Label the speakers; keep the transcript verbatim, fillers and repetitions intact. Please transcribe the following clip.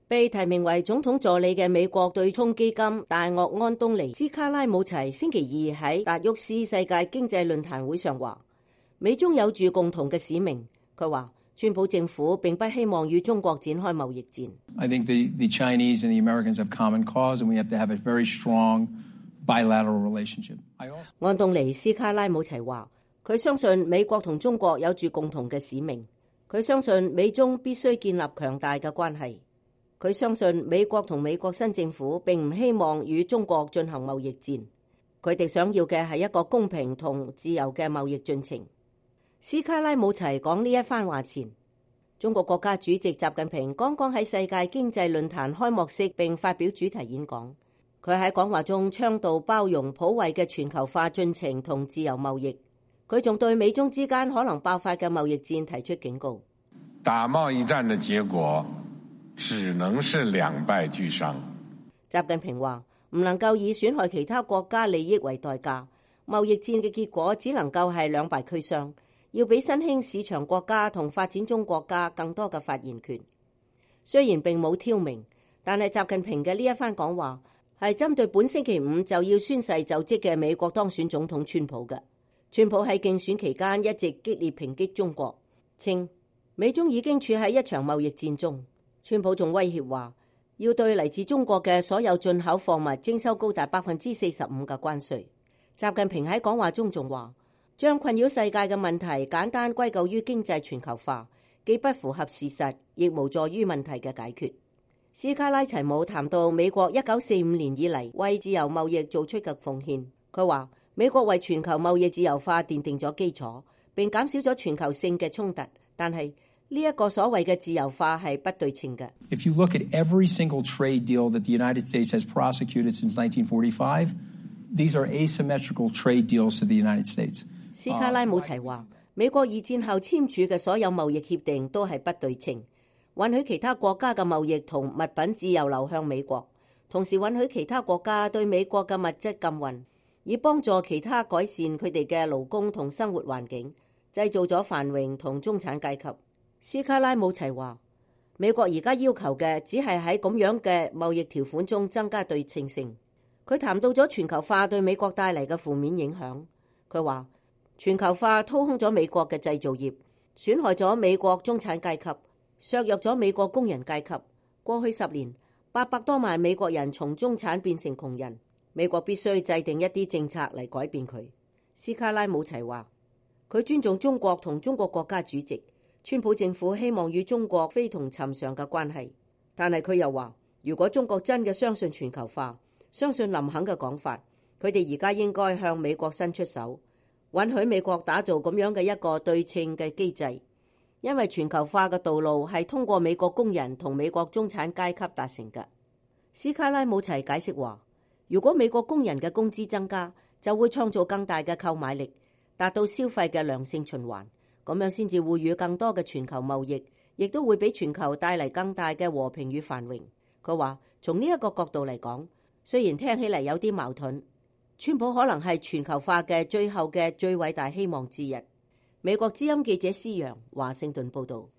Speaker 1: 被提名為總統助理嘅美國對沖基金大鱷安東尼斯卡拉姆齊星期二喺達沃斯世界經濟論壇會上話，美中有住共同嘅使命。佢話川普政府並不希望與中國展開貿易戰。
Speaker 2: I think the, the Chinese and the Americans have common cause, and we have to have a very strong bilateral relationship.
Speaker 1: 安東尼斯卡拉姆齊話，佢相信美國同中國有住共同嘅使命。佢相信美中必須建立強大嘅關係。佢相信美國同美國新政府並唔希望與中國進行貿易戰，佢哋想要嘅係一個公平同自由嘅貿易進程。斯卡拉姆齊講呢一番話前，中國國家主席習近平剛剛喺世界經濟論壇開幕式並發表主題演講。佢喺講話中倡導包容普惠嘅全球化進程同自由貿易。佢仲對美中之間可能爆發嘅貿易戰提出警告。
Speaker 3: 打貿易戰嘅結果只能是兩敗俱傷。
Speaker 1: 習近平話唔能夠以損害其他國家利益為代價，貿易戰嘅結果只能夠係兩敗俱傷，要俾新興市場國家同發展中國家更多嘅發言權。雖然並冇挑明，但係習近平嘅呢一番講話係針對本星期五就要宣誓就職嘅美國當選總統川普嘅。川普喺競選期間一直激烈抨擊中國，稱美中已經處喺一場貿易戰中。川普仲威脅話要對嚟自中國嘅所有進口貨物徵收高達百分之四十五嘅關稅。習近平喺講話中仲話，將困擾世界嘅問題簡單歸咎於經濟全球化，既不符合事實，亦無助於問題嘅解決。斯卡拉齊姆談到美國一九四五年以嚟為自由貿易做出嘅貢獻，佢話美國為全球貿易自由化奠定咗基礎，並減少咗全球性嘅衝突。但係呢一個所謂嘅自由化係不對稱嘅。
Speaker 2: If you look at every single trade deal that the United States has prosecuted since nineteen forty-five, these are asymmetrical trade deals to the United States.
Speaker 1: 斯卡拉姆齊話，美國二戰後簽署嘅所有貿易協定都係不對稱，允許其他國家嘅貿易同物品自由流向美國，同時允許其他國家對美國嘅物質禁運，以幫助其他改善佢哋嘅勞工同生活環境，製造咗繁榮同中產階級。斯卡拉姆齊話，美國而家要求嘅只係喺咁樣嘅貿易條款中增加對稱性。佢談到咗全球化對美國帶嚟嘅負面影響。佢話全球化掏空咗美國嘅製造業，損害咗美國中產階級，削弱咗美國工人階級。過去十年，八百多萬美國人從中產變成窮人。美國必須制定一啲政策嚟改變佢。斯卡拉姆齊話，佢尊重中國同中國國家主席。川普政府希望與中國非同尋常嘅關係，但係佢又話，如果中國真嘅相信全球化，相信林肯嘅講法，佢哋而家應該向美國伸出手，允許美國打造咁樣嘅一個對稱嘅機制，因為全球化嘅道路係通過美國工人同美國中產階級達成嘅。斯卡拉姆齊解釋話，如果美國工人嘅工資增加，就會創造更大嘅購買力，達到消費嘅良性循環。咁樣先至會與更多嘅全球貿易，亦都會俾全球帶嚟更大嘅和平與繁榮。佢話從呢一個角度嚟講，雖然聽起嚟有啲矛盾，川普可能係全球化嘅最後嘅最偉大希望之一。美國之音記者施洋華盛頓報道。